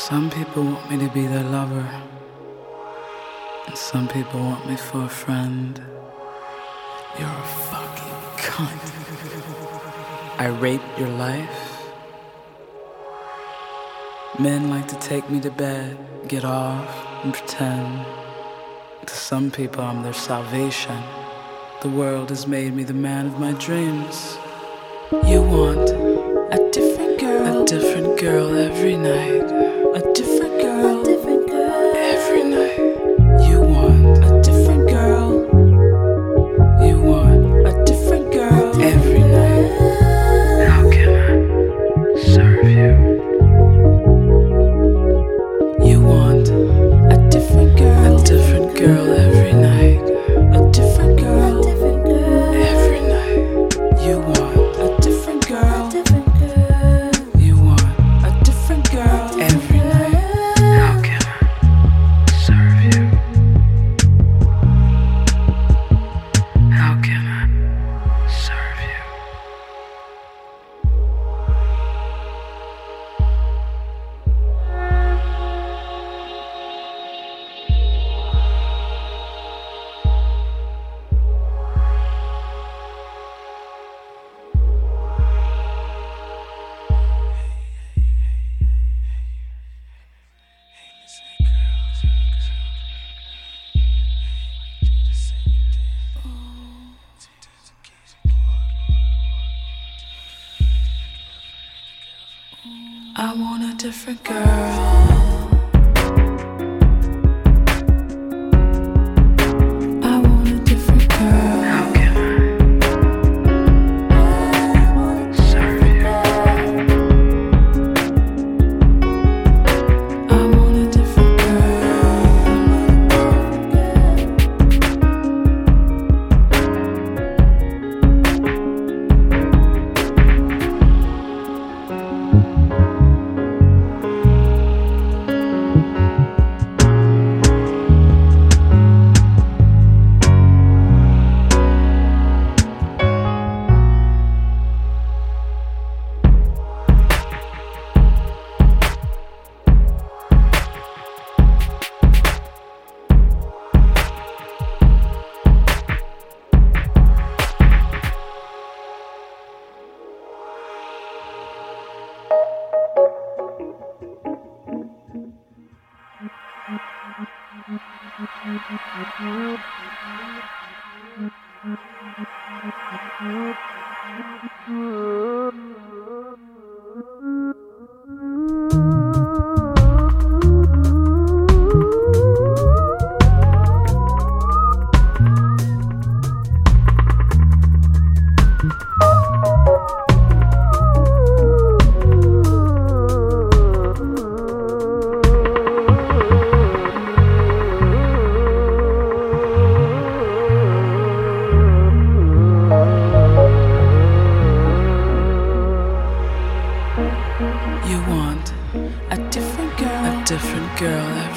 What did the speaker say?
Some people want me to be their lover, and some people want me for a friend. You're a fucking cunt. I rape your life. Men like to take me to bed, get off, and pretend. To some people I'm their salvation. The world has made me the man of my dreams. You want a different girl every night. A different girl every night. You want a different girl. You want a different girl every night. How can I serve you? You want a different girl every night. A different girl every night. You want a different girl. You want a different girl every night. How can I serve you? How can I serve you? I want a different girl. I want a different girl. How can I serve you? I want a different You want a different girl